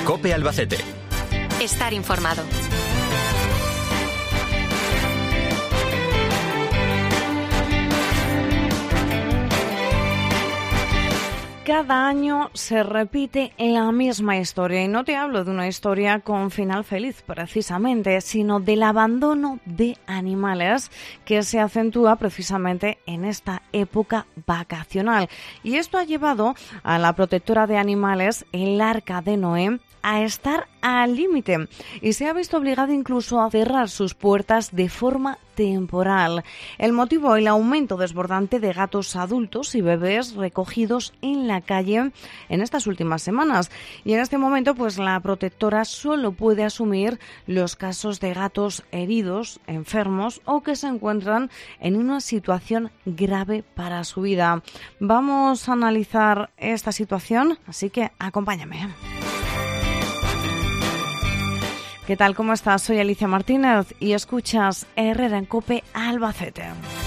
COPE Albacete. Estar informado. Cada año se repite la misma historia, y no te hablo de una historia con final feliz precisamente, sino del abandono de animales que se acentúa precisamente en esta época vacacional. Y esto ha llevado a la protectora de animales, el Arca de Noé, a estar al límite y se ha visto obligada incluso a cerrar sus puertas de forma temporal. El motivo, el aumento desbordante de gatos adultos y bebés recogidos en la calle en estas últimas semanas. Y en este momento, pues la protectora solo puede asumir los casos de gatos heridos, enfermos o que se encuentran en una situación grave para su vida. Vamos a analizar esta situación, así que acompáñame. ¿Qué tal? ¿Cómo estás? Soy Alicia Martínez y escuchas Herrera en COPE Albacete.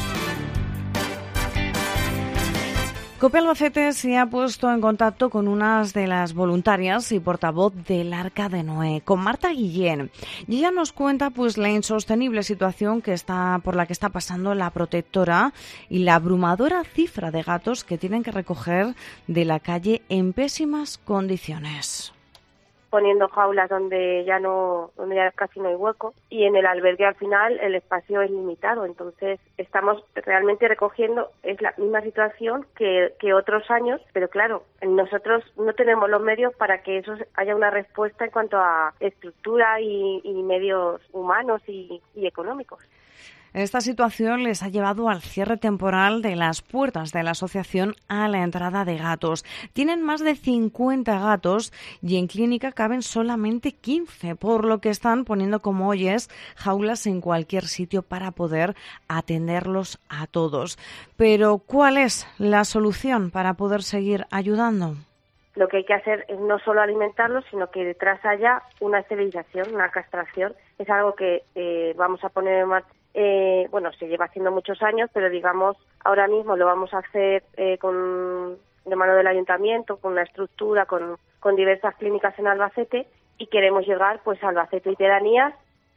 COPE Albacete se ha puesto en contacto con unas de las voluntarias y portavoz del Arca de Noé, con Marta Guillén. Y ella nos cuenta pues la insostenible situación por la que está pasando la protectora y la abrumadora cifra de gatos que tienen que recoger de la calle en pésimas condiciones. Poniendo jaulas donde ya casi no hay hueco, y en el albergue al final el espacio es limitado, entonces estamos realmente recogiendo, es la misma situación que otros años, pero claro, nosotros no tenemos los medios para que eso haya una respuesta en cuanto a estructura y medios humanos y económicos. Esta situación les ha llevado al cierre temporal de las puertas de la asociación a la entrada de gatos. Tienen más de 50 gatos y en clínica caben solamente 15, por lo que están poniendo, como oyes, jaulas en cualquier sitio para poder atenderlos a todos. Pero, ¿cuál es la solución para poder seguir ayudando? Lo que hay que hacer es no solo alimentarlos, sino que detrás haya una esterilización, una castración. Es algo que vamos a poner en marcha. Se lleva haciendo muchos años, pero digamos, ahora mismo lo vamos a hacer de mano del ayuntamiento, con una estructura, con diversas clínicas en Albacete, y queremos llegar pues a Albacete y pedanías.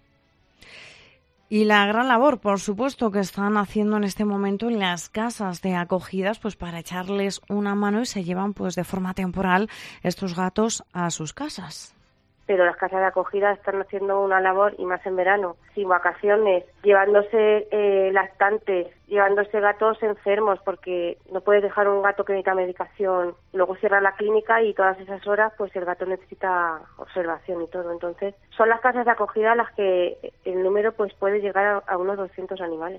Y la gran labor, por supuesto, que están haciendo en este momento en las casas de acogidas, pues para echarles una mano, y se llevan pues de forma temporal estos gatos a sus casas. Pero las casas de acogida están haciendo una labor, y más en verano, sin vacaciones, llevándose lactantes, llevándose gatos enfermos, porque no puedes dejar un gato que necesita medicación, luego cierra la clínica y todas esas horas pues el gato necesita observación y todo. Entonces son las casas de acogida las que el número pues puede llegar a unos 200 animales.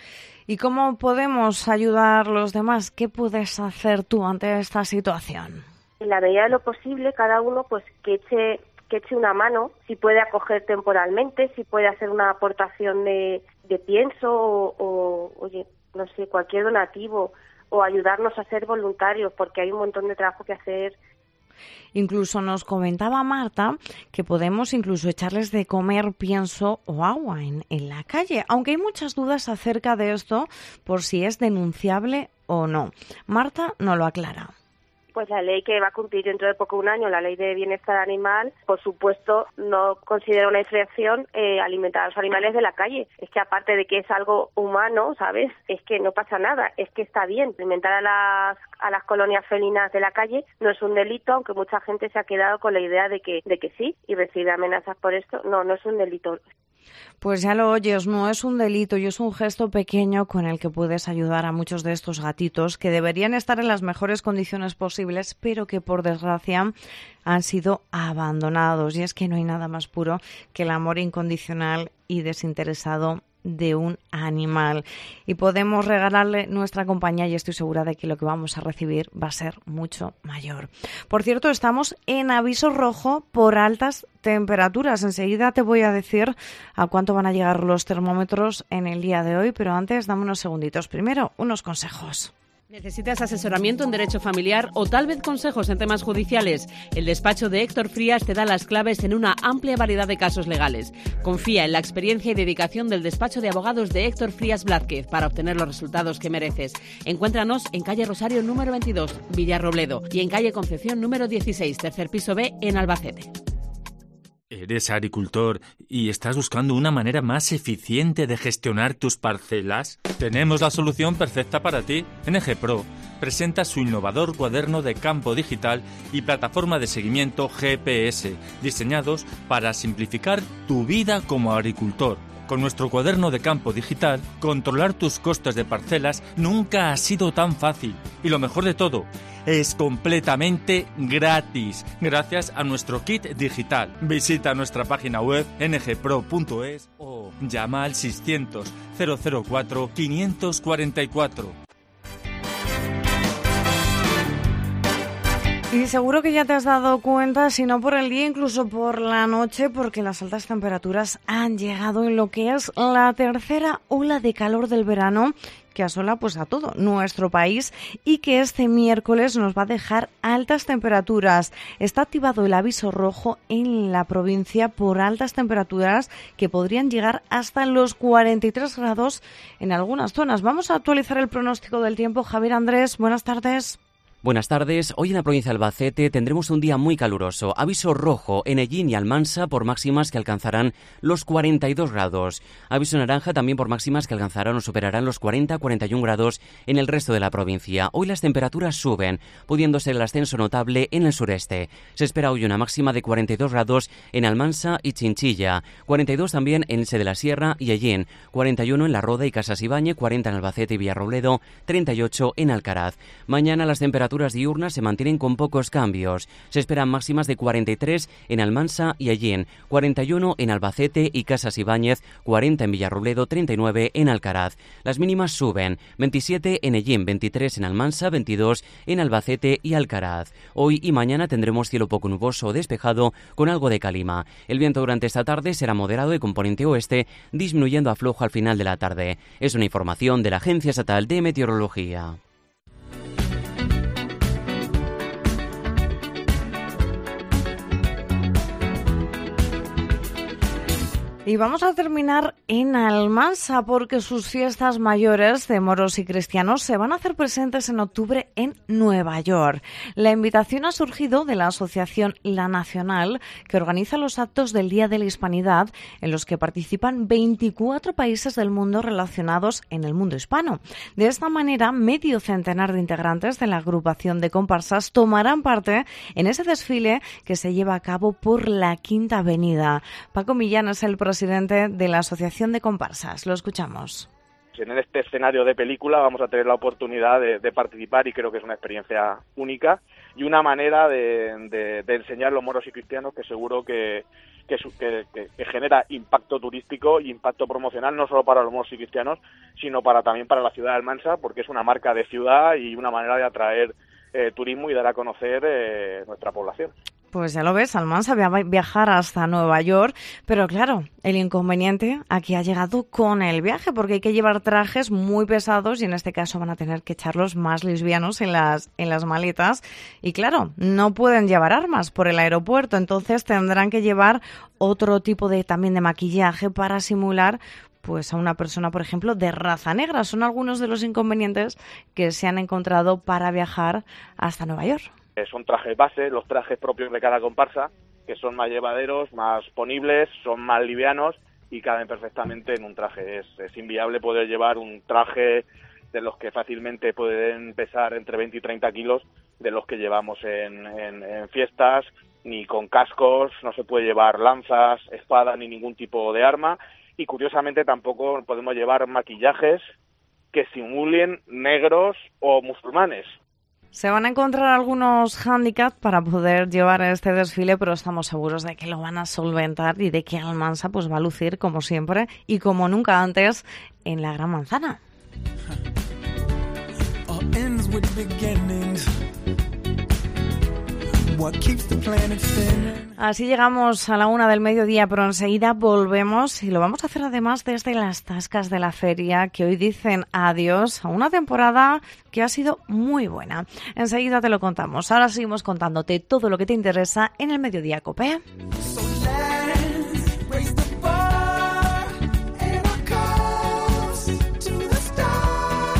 ¿Y cómo podemos ayudar a los demás? ¿Qué puedes hacer tú ante esta situación? En la medida de lo posible, cada uno pues que eche una mano, si puede acoger temporalmente, si puede hacer una aportación de pienso o oye, no sé, cualquier donativo, o ayudarnos a ser voluntarios, porque hay un montón de trabajo que hacer. Incluso nos comentaba Marta que podemos incluso echarles de comer pienso o agua en la calle, aunque hay muchas dudas acerca de esto, por si es denunciable o no. Marta nos lo aclara. Pues la ley que va a cumplir dentro de poco un año, la ley de bienestar animal, por supuesto no considera una infracción alimentar a los animales de la calle. Es que aparte de que es algo humano, ¿sabes? Es que no pasa nada, es que está bien. Alimentar a las colonias felinas de la calle no es un delito, aunque mucha gente se ha quedado con la idea de que sí y recibe amenazas por esto. No es un delito. Pues ya lo oyes, no es un delito y es un gesto pequeño con el que puedes ayudar a muchos de estos gatitos que deberían estar en las mejores condiciones posibles, pero que por desgracia han sido abandonados. Y es que no hay nada más puro que el amor incondicional y desinteresado de un animal, y podemos regalarle nuestra compañía, y estoy segura de que lo que vamos a recibir va a ser mucho mayor. Por cierto, estamos en aviso rojo por altas temperaturas. Enseguida te voy a decir a cuánto van a llegar los termómetros en el día de hoy, pero antes dame unos segunditos. Primero, unos consejos. ¿Necesitas asesoramiento en derecho familiar o tal vez consejos en temas judiciales? El despacho de Héctor Frías te da las claves en una amplia variedad de casos legales. Confía en la experiencia y dedicación del despacho de abogados de Héctor Frías Blázquez para obtener los resultados que mereces. Encuéntranos en calle Rosario número 22, Villarrobledo, y en calle Concepción número 16, tercer piso B, en Albacete. ¿Eres agricultor y estás buscando una manera más eficiente de gestionar tus parcelas? Tenemos la solución perfecta para ti. NG Pro presenta su innovador cuaderno de campo digital y plataforma de seguimiento GPS, diseñados para simplificar tu vida como agricultor. Con nuestro cuaderno de campo digital, controlar tus costes de parcelas nunca ha sido tan fácil. Y lo mejor de todo, es completamente gratis, gracias a nuestro kit digital. Visita nuestra página web ngpro.es o llama al 600 004 544. Y seguro que ya te has dado cuenta, si no por el día, incluso por la noche, porque las altas temperaturas han llegado en lo que es la tercera ola de calor del verano, que asola pues a todo nuestro país y que este miércoles nos va a dejar altas temperaturas. Está activado el aviso rojo en la provincia por altas temperaturas que podrían llegar hasta los 43 grados en algunas zonas. Vamos a actualizar el pronóstico del tiempo. Javier Andrés, buenas tardes. Buenas tardes. Hoy en la provincia de Albacete tendremos un día muy caluroso. Aviso rojo en Ellín y Almansa por máximas que alcanzarán los 42 grados. Aviso naranja también por máximas que alcanzarán o superarán los 40-41 grados en el resto de la provincia. Hoy las temperaturas suben, pudiendo ser el ascenso notable en el sureste. Se espera hoy una máxima de 42 grados en Almansa y Chinchilla, 42 también en Elche de la Sierra y Ellín, 41 en La Roda y Casasibañe, 40 en Albacete y Villarrobledo, 38 en Alcaraz. Mañana las temperaturas diurnas se mantienen con pocos cambios. Se esperan máximas de 43 en Almansa y Ellín, 41 en Albacete y Casas Ibáñez, 40 en Villarrobledo, 39 en Alcaraz. Las mínimas suben, 27 en Ellín, 23 en Almansa, 22 en Albacete y Alcaraz. Hoy y mañana tendremos cielo poco nuboso o despejado con algo de calima. El viento durante esta tarde será moderado de componente oeste, disminuyendo a flojo al final de la tarde. Es una información de la Agencia Estatal de Meteorología. Y vamos a terminar en Almansa porque sus fiestas mayores de moros y cristianos se van a hacer presentes en octubre en Nueva York. La invitación ha surgido de la asociación La Nacional, que organiza los actos del Día de la Hispanidad, en los que participan 24 países del mundo relacionados en el mundo hispano. De esta manera, medio centenar de integrantes de la agrupación de comparsas tomarán parte en ese desfile que se lleva a cabo por la Quinta Avenida. Paco Millán es el presidente de la Asociación de Comparsas. Lo escuchamos. En este escenario de película vamos a tener la oportunidad de participar y creo que es una experiencia única y una manera de enseñar los moros y cristianos que seguro que genera impacto turístico y impacto promocional no solo para los moros y cristianos, sino también para la ciudad de Almansa, porque es una marca de ciudad y una manera de atraer turismo y dar a conocer nuestra población. Pues ya lo ves, Almansa va a viajar hasta Nueva York, pero claro, el inconveniente aquí ha llegado con el viaje, porque hay que llevar trajes muy pesados y en este caso van a tener que echarlos más livianos en las maletas y claro, no pueden llevar armas por el aeropuerto, entonces tendrán que llevar otro tipo también de maquillaje para simular pues a una persona, por ejemplo, de raza negra. Son algunos de los inconvenientes que se han encontrado para viajar hasta Nueva York. Son trajes base, los trajes propios de cada comparsa, que son más llevaderos, más ponibles, son más livianos y caben perfectamente en un traje. Es inviable poder llevar un traje de los que fácilmente pueden pesar entre 20 y 30 kilos, de los que llevamos en fiestas, ni con cascos, no se puede llevar lanzas, espadas ni ningún tipo de arma y curiosamente tampoco podemos llevar maquillajes que simulen negros o musulmanes. Se van a encontrar algunos hándicaps para poder llevar este desfile, pero estamos seguros de que lo van a solventar y de que Almansa pues va a lucir como siempre y como nunca antes en la Gran Manzana. Así llegamos a la 1 del mediodía, pero enseguida volvemos y lo vamos a hacer además desde las tascas de la feria, que hoy dicen adiós a una temporada que ha sido muy buena. Enseguida te lo contamos. Ahora seguimos contándote todo lo que te interesa en el Mediodía COPE.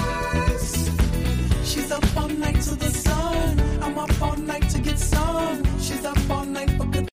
She's up all night to the sun. I'm up all night to get some.